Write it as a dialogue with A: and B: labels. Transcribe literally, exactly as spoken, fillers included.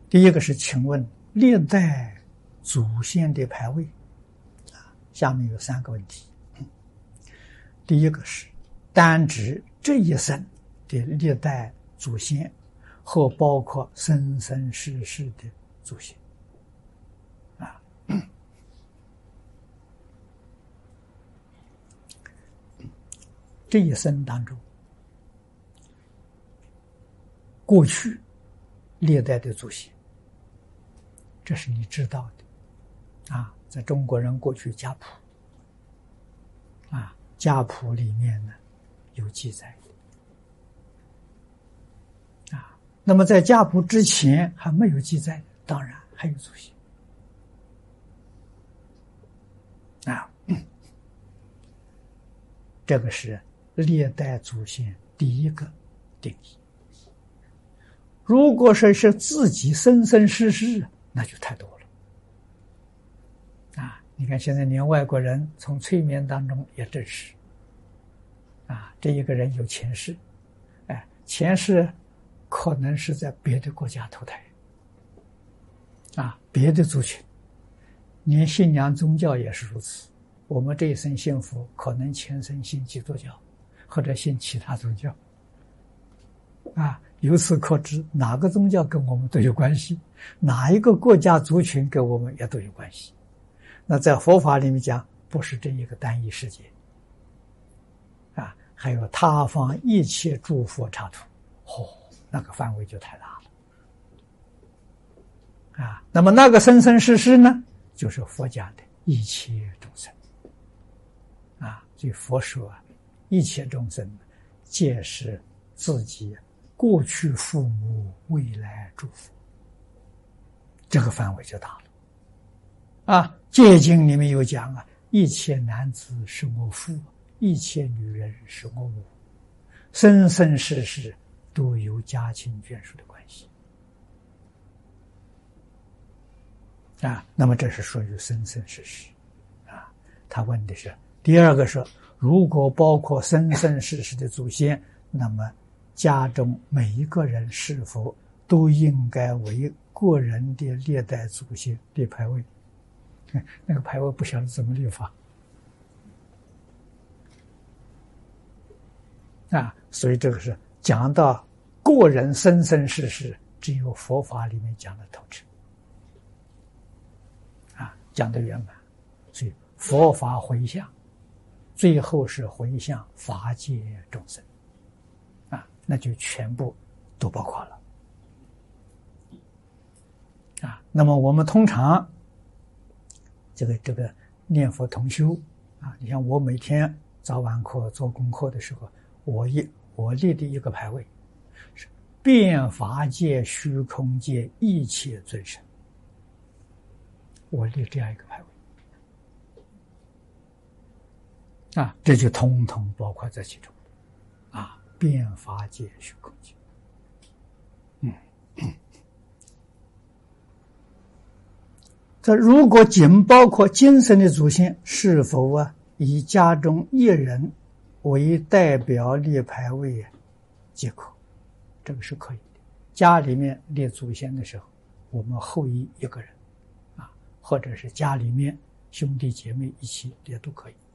A: 第一个是，请问历代祖先的牌位啊，下面有三个问题。第一个是单指这一生的历代祖先，或包括生生世世的祖先啊。这一生当中，过去历代的祖先，这是你知道的啊。在中国人过去家谱啊，家谱里面呢有记载的啊。那么在家谱之前还没有记载的，当然还有祖先啊。这个是历代祖先第一个定义。如果说是自己生生世世，那就太多了啊！你看现在连外国人从催眠当中也证实啊，这一个人有前世，哎，前世可能是在别的国家投胎啊，别的族群，连信仰宗教也是如此。我们这一生信佛，可能前生信基督教，或者信其他宗教啊。由此可知，哪个宗教跟我们都有关系，哪一个国家族群跟我们也都有关系。那在佛法里面讲，不是这一个单一世界啊，还有他方一切诸佛刹土，哦，那个范围就太大了啊。那么那个生生世世呢，就是佛讲的一切众生啊。所以佛说啊，一切众生皆是自己过去父母未来诸佛，这个范围就大了啊。戒经里面有讲啊，一切男子是我父，一切女人是我母，生生世世都有家亲眷属的关系啊。那么这是属于生生世世啊。他问的是第二个是，如果包括生生世世的祖先，那么家中每一个人是否都应该为个人的历代祖先立牌位？那个牌位不晓得怎么立法啊。所以这个是讲到个人生生世世，只有佛法里面讲的透彻啊，讲的圆满。所以佛法回向，最后是回向法界众生啊，那就全部都包括了啊。那么我们通常这个这个念佛同修啊，你像我每天早晚课做功课的时候，我一我立的一个牌位是遍法界虚空界一切尊神，我立这样一个牌位啊，这就统统包括在其中啊。遍法界虚空界，嗯。这如果仅包括精神的祖先，是否啊以家中一人为代表立牌位即可？这个是可以的。家里面立祖先的时候，我们后裔一个人啊，或者是家里面兄弟姐妹一起也都可以。